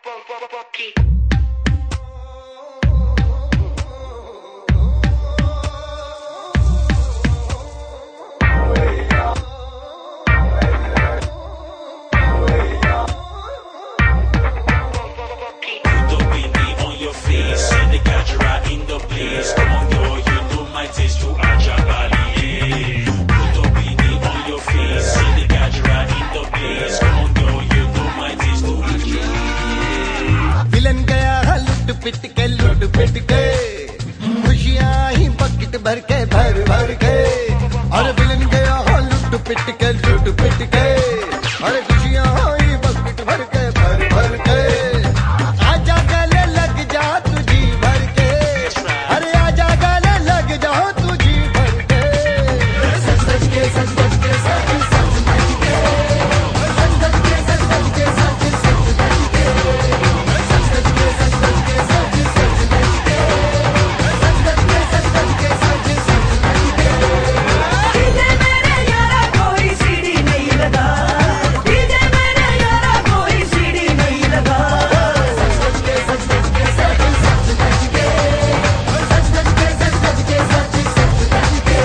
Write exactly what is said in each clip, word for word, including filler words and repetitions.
पिट के लुट पिट के खुशियां ही बकेट भर के भर भर के और विलन गया हो लुट पिट के लुट पिट के और खुशियां ही बकेट भर के भर भर के आजा गले लग जा तुझी भर के अरे आजा गले लग जा तुझी भर के सच सच के सच सच के सच सच सच के सच सच के सच सच के सच सच सच के सच सच के सच सच के सच सच सच के सच सच के सच सच के सच सच सच के डीजे मेरे यारा कोई सीढ़ी नहीं लगा डीजे मेरे यारा कोई सीढ़ी नहीं लगा सच सच के सच सच के सच सच सच के सच सच के सच सच के सच सच सच के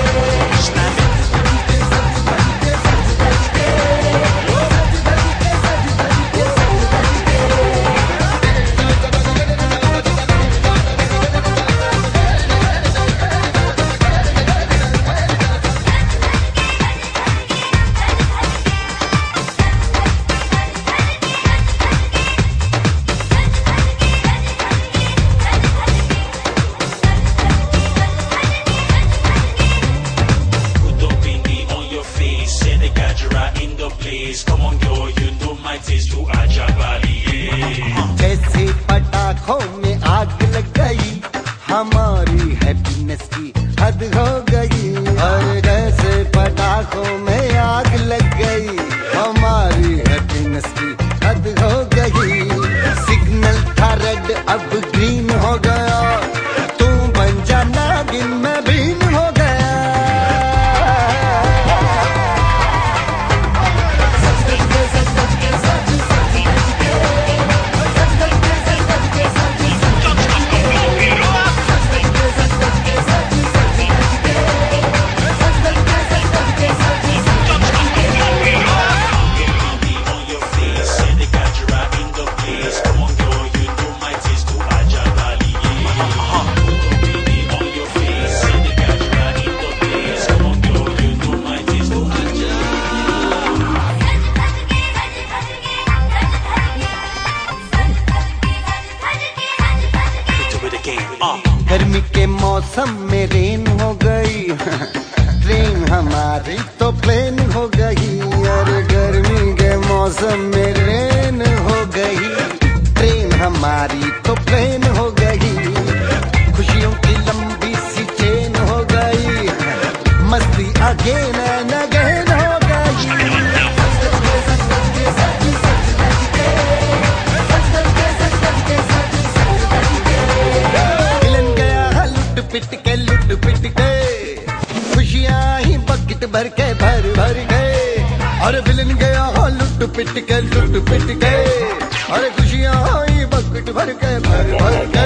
Come on, girl, you know my taste to Aja Bali. जैसे पटाखों में आग लग गई हमारी हैप्पीनेस की हद हो गई और जैसे पटाखों में आग लग गई हमारी हैप्पीनेस की हद हो गई सिग्नल था रेड अब ग्रीन हो गया तू बन जा नागिन में भीन हो गया गर्मी के मौसम में रेन हो गई ट्रेन हमारी तो प्लेन हो गई और गर्मी के मौसम में रेन हो गई ट्रेन हमारी तो प्लेन हो गई खुशियों की लंबी सी चेन हो गई मस्ती अगेन एंड अगेन हो गई पिट के लुट पिट के खुशियां ही बकेट भर के भर भर के और विलन गया हो लुट पिट के लुट पिट के और खुशियां ही बकेट भर के भर भर के